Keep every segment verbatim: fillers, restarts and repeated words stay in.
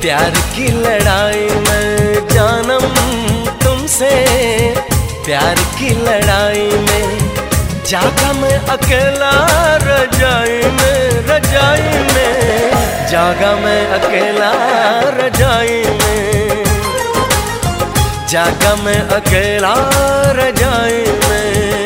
प्यार की लड़ाई में जानम तुमसे, प्यार की लड़ाई में जागा मैं अकेला रजाई में, रजाई में जागा मैं अकेला रजाई में, जागा मैं अकेला रजाई में।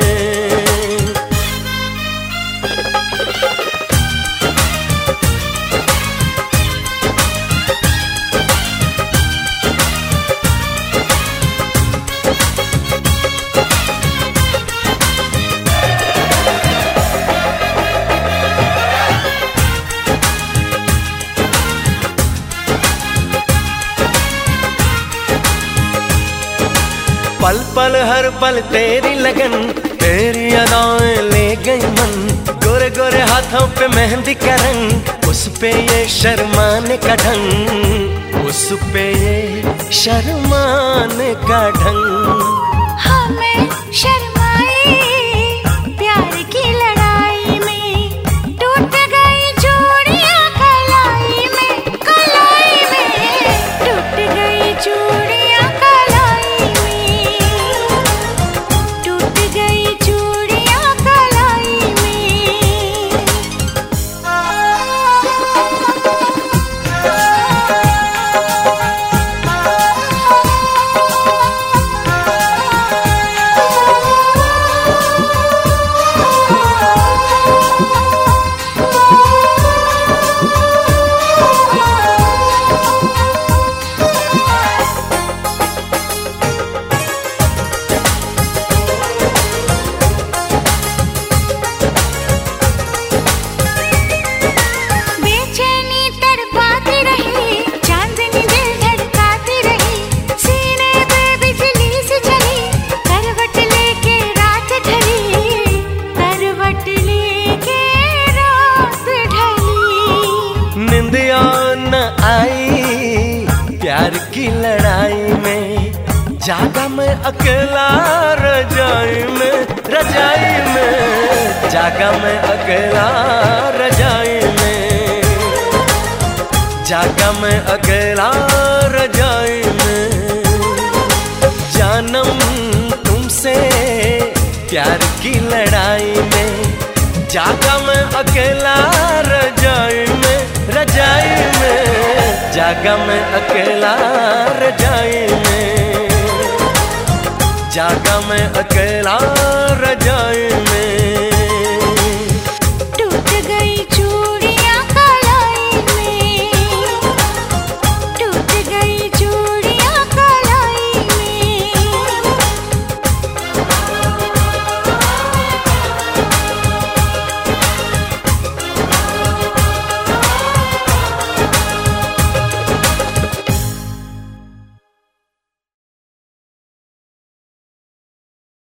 पल पल हर पल तेरी लगन, तेरी अदाएं ले गई मन, गोरे गोरे हाथों पे मेहंदी का रंग, उस पे ये शर्माने का ढंग, उस पे ये शर्माने का ढंग। हमें शर्माए प्यार की लड़ाई में, टूट गई चूड़ियां कलाई में, कलाई में टूट गई चूड़ियां कलाई में, टूट गई चूड़ियां कलाई में। निंदिया न आई प्यार की लड़ाई में, जागा मैं अकेला रजाई में, रजाई में जागा मैं अकेला रजाई में, जागा मैं अकेला रजाई में। जानम तुमसे प्यार की लड़ाई में, जागा मैं अकेला रजाई में, रजाई में जागा मैं अकेला रजाई में, जागा मैं अकेला रजाई में।